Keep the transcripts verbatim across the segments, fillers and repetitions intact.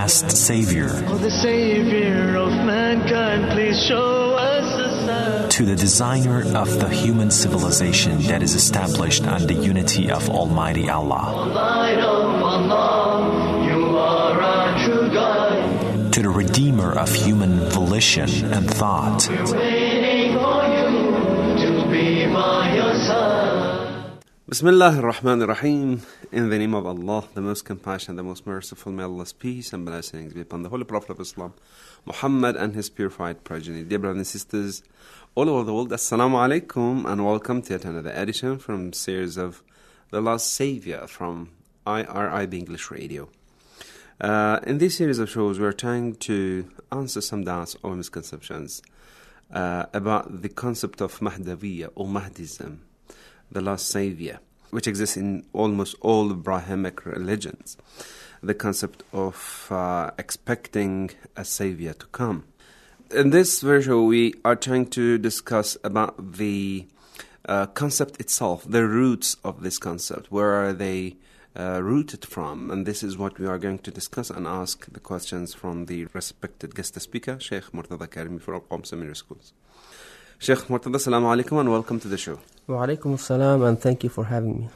last Savior. Oh, the Savior of mankind, please show us a sign. To the designer of the human civilization that is established on the unity of Almighty Allah. Light of Allah, you are our true guide. To the redeemer of human volition and thought. We're waiting for you to be by your side. Bismillah ar-Rahman ar-Rahim. In the name of Allah, the most compassionate, the most merciful, may Allah's peace and blessings be upon the Holy Prophet of Islam, Muhammad and his purified progeny. Dear brothers and sisters all over the world, Assalamu alaikum, and welcome to yet another edition from series of The Last Savior from I R I B English Radio. Uh, in this series of shows, we're trying to answer some doubts or misconceptions uh, about the concept of Mahdawiyya or Mahdism, the last savior, which exists in almost all Abrahamic religions. The concept of uh, expecting a savior to come. In this version, we are trying to discuss about the uh, concept itself, the roots of this concept. Where are they uh, rooted from? And this is what we are going to discuss and ask the questions from the respected guest speaker, Sheikh Murtada Karimi from Qom Seminary Schools. Sheikh Murtada, assalamu alaikum and welcome to the show. Wa alaikum assalam, and thank you for having me.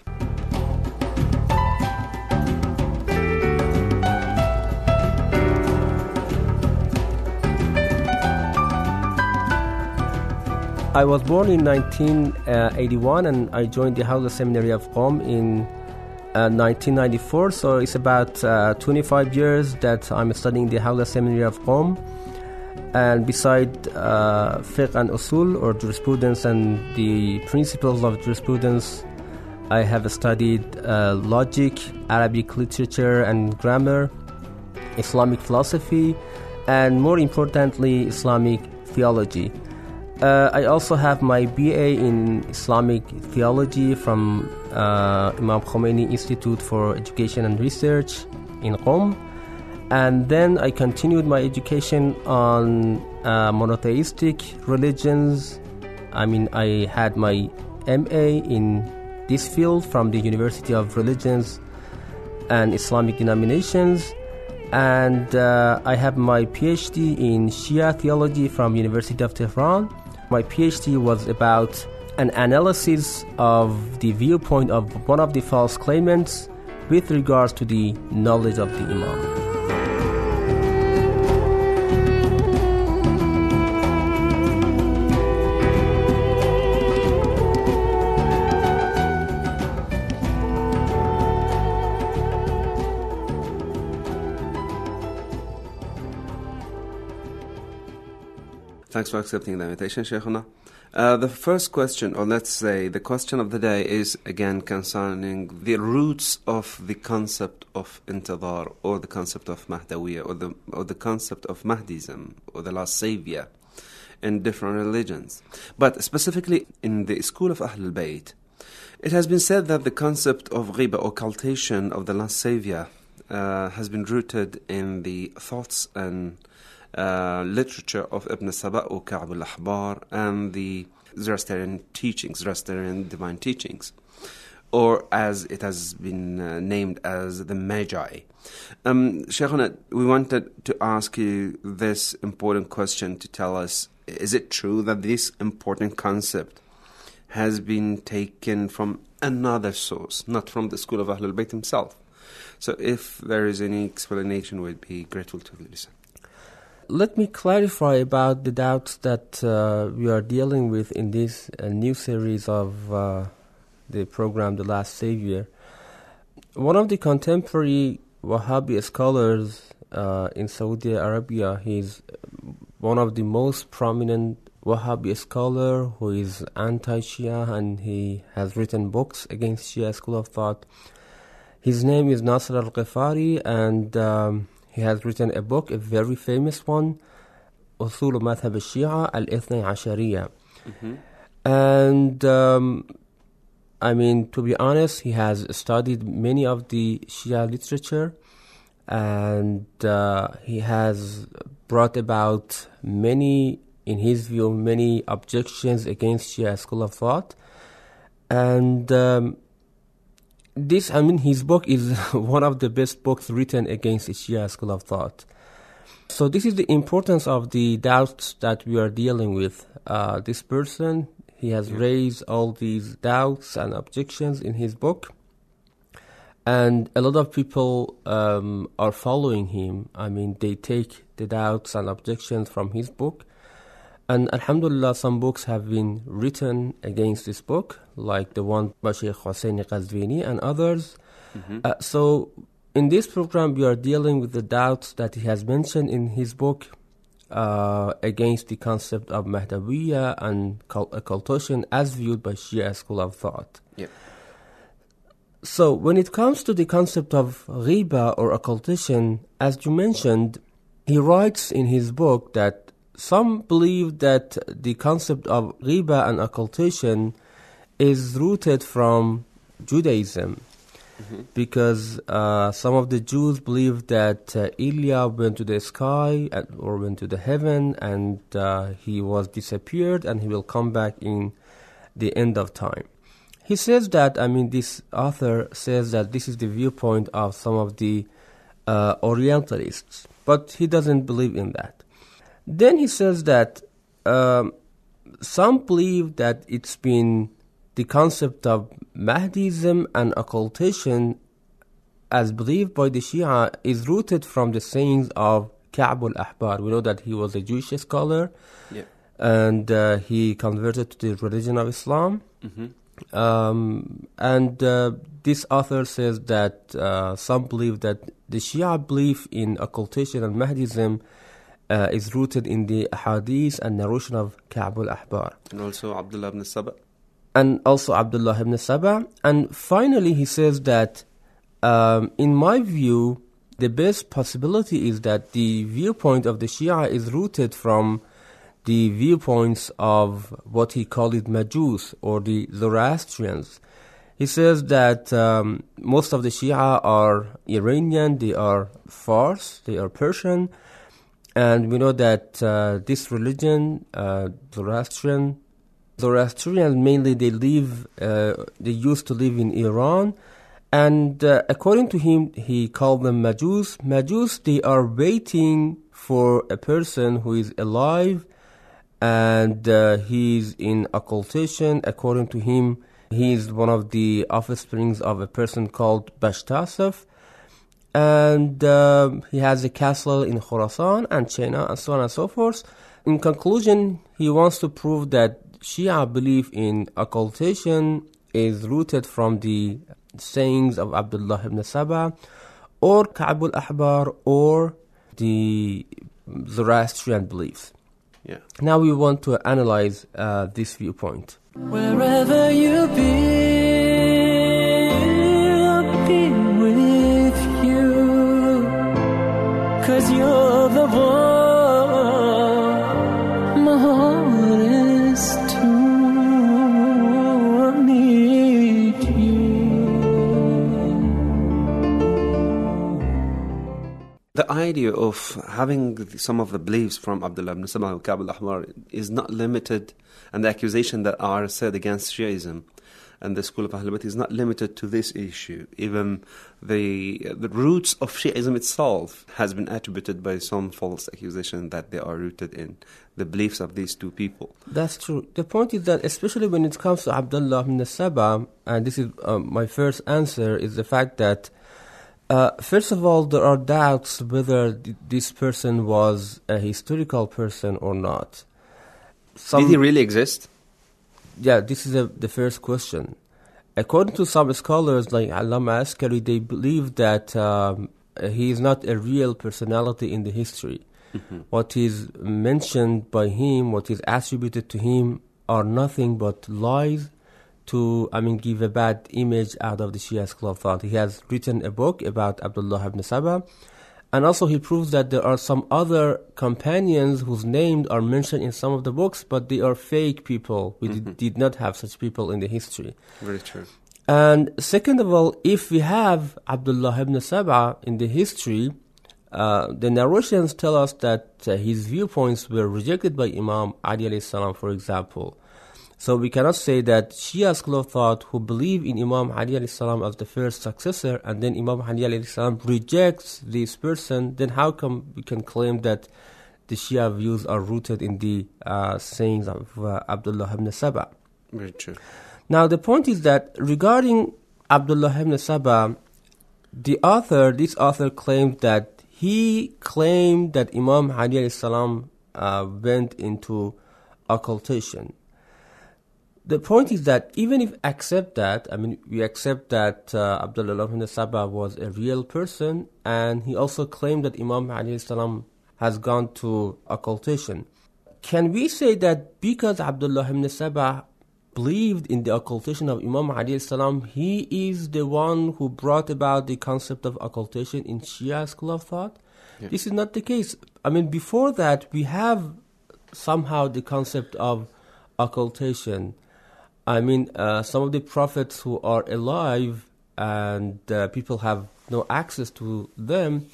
I was born in nineteen eighty-one and I joined the Hawza Seminary of Qom in uh, nineteen ninety-four, so it's about uh, twenty-five years that I'm studying the Hawza Seminary of Qom. And beside uh, fiqh and usul, or jurisprudence and the principles of jurisprudence, I have studied uh, logic, Arabic literature and grammar, Islamic philosophy, and more importantly, Islamic theology. Uh, I also have my B A in Islamic theology from uh, Imam Khomeini Institute for Education and Research in Qom. And then I continued my education on uh, monotheistic religions. I mean, I had my M A in this field from the University of Religions and Islamic Denominations. And uh, I have my P H D in Shia theology from University of Tehran. My P H D was about an analysis of the viewpoint of one of the false claimants with regards to the knowledge of the Imam. Thanks for accepting the invitation, Shaykhuna. Uh, the first question, or let's say the question of the day, is again concerning the roots of the concept of intidhar, or the concept of Mahdawiyya, or the or the concept of Mahdism, or the last savior, in different religions. But specifically in the school of Ahlul Bayt, it has been said that the concept of ghiba, or occultation of the last savior, uh, has been rooted in the thoughts and Uh, literature of Ibn Saba or Ka'b al-Ahbar and the Zoroastrian teachings, Zoroastrian divine teachings, or as it has been uh, named as the Magi. Um, Shaykhuna, we wanted to ask you this important question to tell us, is it true that this important concept has been taken from another source, not from the school of Ahlul Bayt himself? So if there is any explanation, we'd be grateful to listen. Let me clarify about the doubts that uh, we are dealing with in this uh, new series of uh, the program, The Last Savior. One of the contemporary Wahhabi scholars uh, in Saudi Arabia, he's one of the most prominent Wahhabi scholar who is anti-Shia, and he has written books against Shia school of thought. His name is Nasr al-Ghifari, and um, he has written a book, a very famous one, Usul Madhab al-Shia al-Ithnay Ashariya. And, um, I mean, to be honest, he has studied many of the Shia literature, and uh, he has brought about many, in his view, many objections against Shia school of thought. And um, this, I mean, his book is one of the best books written against the Shia school of thought. So this is the importance of the doubts that we are dealing with. Uh, this person, he has yeah. raised all these doubts and objections in his book. And a lot of people um, are following him. I mean, they take the doubts and objections from his book. And alhamdulillah, some books have been written against this book, like the one by Sheikh Hussein Qazvini and others. Mm-hmm. Uh, so in this program, we are dealing with the doubts that he has mentioned in his book uh, against the concept of Mahdawiyya and occultation as viewed by Shia school of thought. Yep. So when it comes to the concept of ghiba or occultation, as you mentioned, he writes in his book that some believe that the concept of ghiba and occultation is rooted from Judaism, mm-hmm. because uh, some of the Jews believe that uh, Ilya went to the sky at, or went to the heaven, and uh, he was disappeared, and he will come back in the end of time. He says that, I mean, this author says that this is the viewpoint of some of the uh, Orientalists, but he doesn't believe in that. Then he says that um, some believe that it's been the concept of Mahdism and occultation as believed by the Shia is rooted from the sayings of Ka'b al-Ahbar. We know that he was a Jewish scholar, yeah. and uh, he converted to the religion of Islam. Mm-hmm. Um, and uh, this author says that uh, some believe that the Shia belief in occultation and Mahdism Uh, is rooted in the hadith and narration of Ka'b al-Ahbar. And also Abdullah ibn Saba. And also Abdullah ibn Saba. And finally, he says that, um, in my view, the best possibility is that the viewpoint of the Shia is rooted from the viewpoints of what he called it Majus, or the Zoroastrians. He says that um, most of the Shia are Iranian, they are Fars, they are Persian. And we know that uh, this religion, uh, Zoroastrian, Zoroastrians mainly they live, uh, they used to live in Iran, and uh, according to him, he called them Majus. Majus, they are waiting for a person who is alive, and uh, he's in occultation. According to him, he is one of the offsprings of a person called Bashtasaf. And uh, he has a castle in Khorasan and China and so on and so forth. In conclusion, he wants to prove that Shia belief in occultation is rooted from the sayings of Abdullah ibn Saba or Ka'b al-Ahbar or the Zoroastrian beliefs. Yeah. Now we want to analyze uh, this viewpoint. Wherever you be, cause you're the one my heart is to need you. The idea of having some of the beliefs from Abdullah ibn Saba and Ka'b al-Ahbar is not limited, and the accusation that are said against Shiaism and the school of Ahl Bayt is not limited to this issue. Even the the roots of Shi'ism itself has been attributed by some false accusation that they are rooted in the beliefs of these two people. That's true. The point is that especially when it comes to Abdullah ibn Saba, and this is um, my first answer, is the fact that uh, first of all, there are doubts whether th- this person was a historical person or not. Some Did he really exist? Yeah, this is a, the first question. According to some scholars like Allama Askari, they believe that um, he is not a real personality in the history. Mm-hmm. What is mentioned by him, what is attributed to him, are nothing but lies to, I mean, give a bad image out of the Shia school of thought. He has written a book about Abdullah ibn Saba, and also he proves that there are some other companions whose names are mentioned in some of the books, but they are fake people. We mm-hmm. did, did not have such people in the history. Very true. And second of all, if we have Abdullah ibn Saba in the history, uh, the narrations tell us that uh, his viewpoints were rejected by Imam Ali alayhi salam, for example. So we cannot say that Shia school of thought who believe in Imam Ali alayhi salam as the first successor, and then Imam Ali alayhi salam rejects this person, then how come we can claim that the Shia views are rooted in the uh, sayings of uh, Abdullah ibn Saba? Very true. Now the point is that regarding Abdullah ibn Saba, the author, this author claimed that he claimed that Imam Ali alayhi salam uh, went into occultation. The point is that even if accept that, I mean, we accept that uh, Abdullah ibn Saba was a real person, and he also claimed that Imam Ali alayhi salam has gone to occultation. Can we say that because Abdullah ibn Saba believed in the occultation of Imam Ali alayhi salam, he is the one who brought about the concept of occultation in Shia school of thought? Yeah. This is not the case. I mean, before that, we have somehow the concept of occultation. I mean, uh, some of the prophets who are alive and uh, people have no access to them,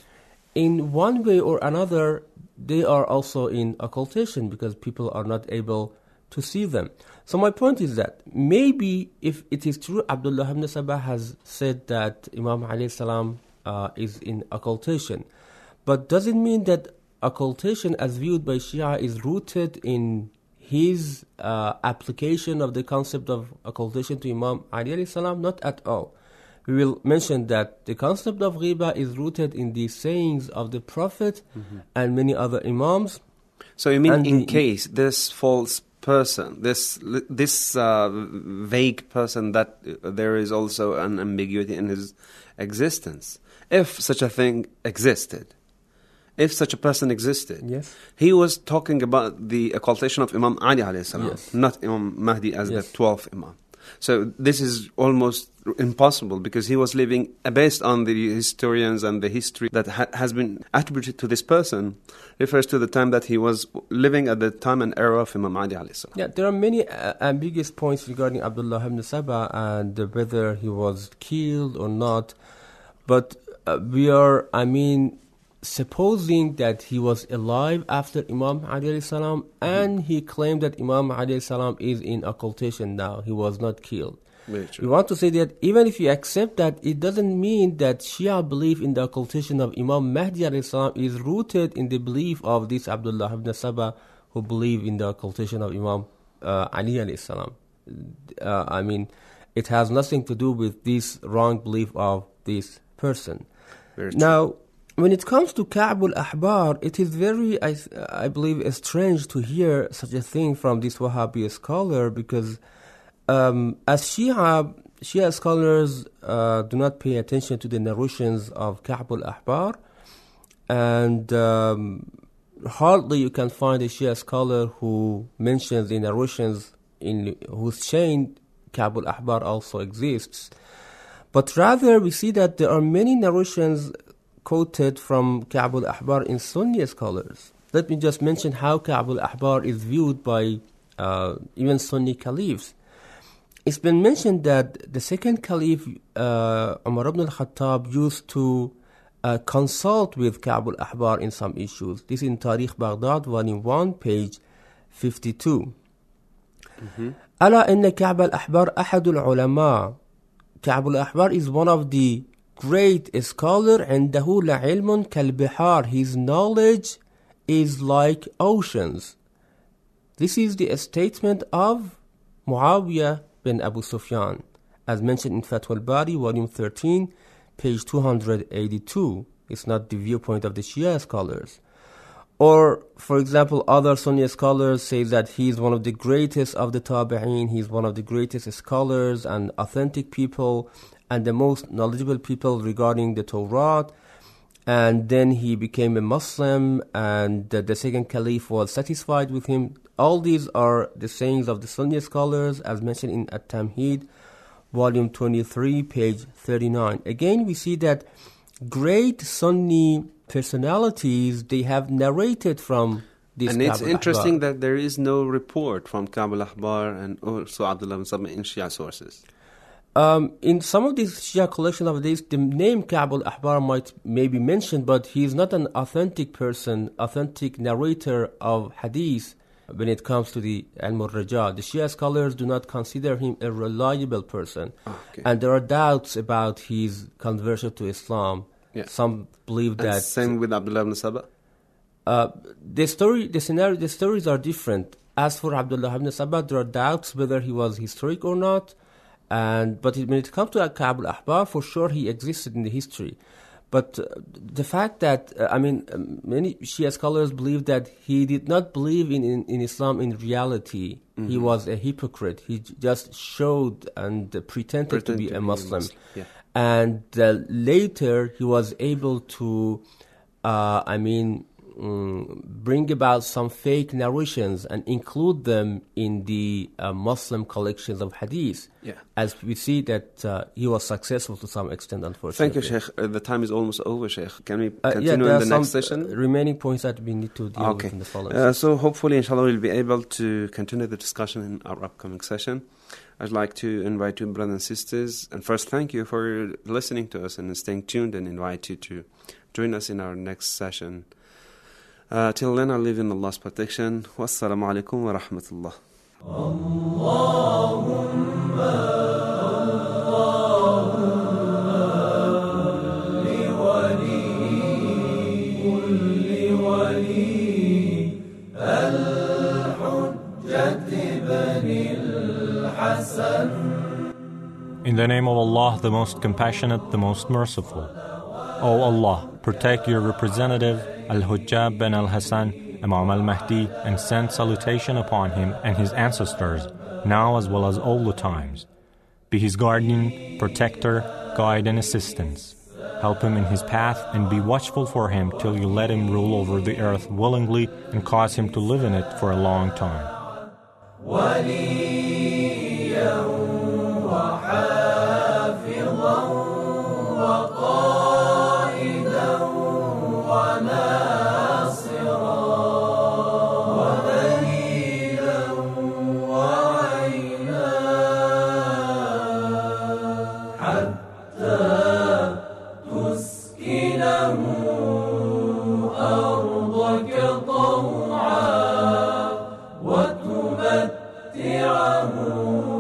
in one way or another, they are also in occultation because people are not able to see them. So my point is that maybe if it is true, Abdullah ibn Saba has said that Imam alayhi salam uh, is in occultation, but does it mean that occultation as viewed by Shia is rooted in his uh, application of the concept of occultation to Imam Ali alayhi salam? Not at all. We will mention that the concept of ghiba is rooted in the sayings of the Prophet mm-hmm. and many other Imams. So you mean and in the, case this false person, this this uh, vague person, that uh, there is also an ambiguity in his existence. If such a thing existed, if such a person existed, yes. he was talking about the occultation of Imam Ali alayhi salam, yes. not Imam Mahdi as yes. the twelfth Imam. So this is almost impossible because he was living, uh, based on the historians and the history that ha- has been attributed to this person, refers to the time that he was living at the time and era of Imam Ali alayhi salam. Yeah, there are many uh, ambiguous points regarding Abdullah ibn Saba and uh, whether he was killed or not. But uh, we are, I mean, supposing that he was alive after Imam Ali alayhi salam, and he claimed that Imam Ali alayhi salam is in occultation now. He was not killed. We want to say that even if you accept that, it doesn't mean that Shia belief in the occultation of Imam Mahdi alayhi salam is rooted in the belief of this Abdullah ibn Saba who believe in the occultation of Imam uh, Ali alayhi salam. Uh, I mean, it has nothing to do with this wrong belief of this person. Now, when it comes to Ka'b al-Ahbar, it is very, I, I believe, strange to hear such a thing from this Wahhabi scholar because um, as Shia, Shia scholars uh, do not pay attention to the narrations of Ka'b al-Ahbar, and um, hardly you can find a Shia scholar who mentions the narrations in whose chain Ka'b al-Ahbar also exists. But rather, we see that there are many narrations quoted from Ka'b al-Ahbar in Sunni scholars. Let me just mention how Ka'b al-Ahbar is viewed by uh, even Sunni caliphs. It's been mentioned that the second caliph, uh, Umar ibn al-Khattab, used to uh, consult with Ka'b al-Ahbar in some issues. This is in Tarikh Baghdad, volume one, page fifty-two. ألا إن كعب الأحبار أحد العلماء. Ka'b al-Ahbar is one of the great scholar, عنده لعلم كالبحار. His knowledge is like oceans. This is the statement of Muawiyah bin Abu Sufyan, as mentioned in Fath al-Bari, volume thirteen, page two hundred eighty-two. It's not the viewpoint of the Shia scholars. Or, for example, other Sunni scholars say that he is one of the greatest of the Tabi'een, he is one of the greatest scholars and authentic people, and the most knowledgeable people regarding the Torah. And then he became a Muslim, and the, the second caliph was satisfied with him. All these are the sayings of the Sunni scholars, as mentioned in At-Tamheed, volume twenty-three, page thirty-nine. Again, we see that great Sunni personalities, they have narrated from this And it's Ka'b interesting al-Ahbar. that there is no report from Ka'b al-Ahbar and also Abdullah ibn Saba in Shia sources. Um, in some of these Shia collection of these, the name Ka'b al-Ahbar might may be mentioned, but he is not an authentic person, authentic narrator of hadith. when it comes to the Al-Murraja. The Shia scholars do not consider him a reliable person. Okay. And there are doubts about his conversion to Islam. Yeah. Some believe And that... same with Abdullah ibn Saba? Uh, the story, the scenario, the stories are different. As for Abdullah ibn Saba, there are doubts whether he was historic or not. And but when it comes to Ka'b al-Ahbar, for sure he existed in the history. But uh, the fact that, uh, I mean, um, many Shia scholars believe that he did not believe in, in, in Islam in reality. Mm-hmm. He was a hypocrite. He j- just showed and uh, pretended Pretend to be to a be Muslim. Muslim. Yeah. And uh, later he was able to, uh, I mean, um, bring about some fake narrations and include them in the uh, Muslim collections of hadith. Yeah. As we see that uh, he was successful to some extent, unfortunately. Thank you, Sheikh. Uh, the time is almost over, Sheikh. Can we Uh, continue yeah, there in are the some next session? uh, remaining points that we need to deal Okay. with in the following Uh, so hopefully, inshallah, we'll be able to continue the discussion in our upcoming session. I'd like to invite you, brothers and sisters, and first thank you for listening to us and staying tuned, and invite you to join us in our next session. Uh, till then, I live in Allah's protection. Wassalamu alaikum wa rahmatullah. In the name of Allah, the most compassionate, the most merciful. O Allah, protect your representative, Al-Hujjab bin Al-Hassan, Imam Al-Mahdi, and send salutation upon him and his ancestors, now as well as all the times. Be his guardian, protector, guide, and assistance. Help him in his path and be watchful for him till you let him rule over the earth willingly and cause him to live in it for a long time. وتمتعه